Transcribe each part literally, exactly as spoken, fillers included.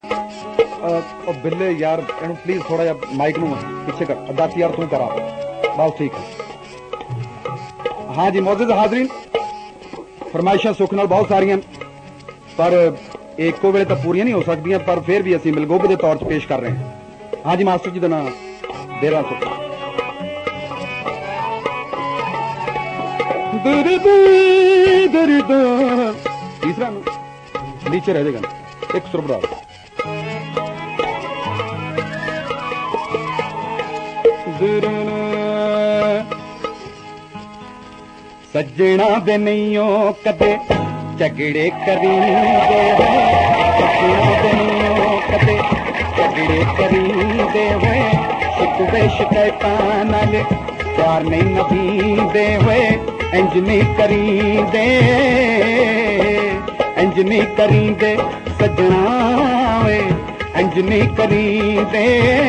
बिल्ले यार in please थोड़ा जा माइक नू पीछे कर दस यार तू करा बस ठीक है। हाँ जी मौजूद हाजरीन फरमाइशा सुख नाल बहुत सारियां पर एको वेले तो पूरी नहीं हो सकती पर फिर भी असं मिलगोबे के तौर पर पेश कर रहे हैं। हाँ जी मास्टर जी का नाम डेरा सुख तीसरा नीचे रह जाएगा एक सुर बढ़ा सज्जना दे नहीं कदे झगड़े करींदे होए सज्जना दे नहीं कदे झगड़े करींदे होए शिकवे शिकायतां नाल प्यार नहीं नभींदे होए इंज नहीं करींदे इंज नहीं करींदे सजना वे इंज नहीं करींदे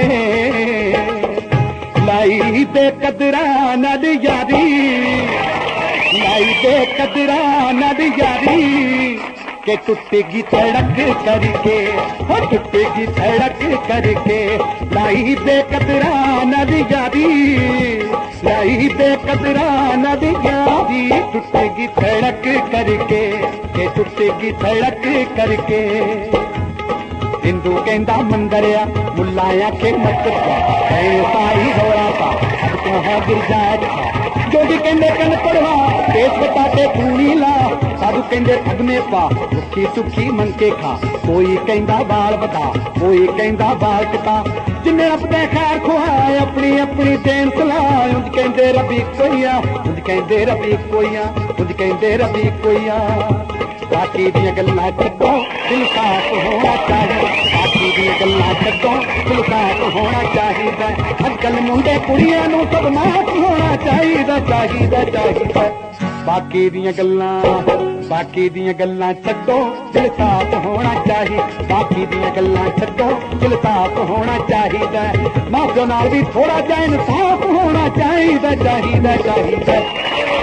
लाई दे कदरा नद यारी लाई दे कदरा नद यारी के टुटेगी सड़क करके हो टुटेगी सड़क करके लाई दे कदरा नद यारी लाई दे कदरा नद यारी टुटेगी सड़क करके के टुटेगी सड़क करके हिंदू कहंदा मंदिर आ मुल्ला आखे मस्जिद साई रोड़ा पा अब तो है गिरजात जो भी कहंदे कन पढ़वा पेश बताते पूरी ला साधु कहंदे पगने पा सुखी सुखी मन के खा कोई कहंदा बाल बता कोई कहंदा बाल कटा जिन्हें अपने खैर खुआए अपनी अपनी देन सलाह उंज कहंदे रबी कोईया उंज कहंदे रबी कोईया उंज कहंदे रबी कोईया बाकी दियां गल्लां छड्डो दिल साफ होना चाहिए बाकी दियां गल्लां छड्डो दिल साफ होना चाहिए अजकल मुंडे कुड़ियां नूं सब माफ होना चाहिए चाहिए चाहिए बाकी दियां गल्लां बाकी दियां गल्लां छड्डो दिल साफ होना चाहिए बाकी दियां गल्लां छड्डो दिल साफ होना चाहिए मां प्यो नाल भी थोड़ा जिहा इंसाफ होना चाहिए चाहिए चाहिए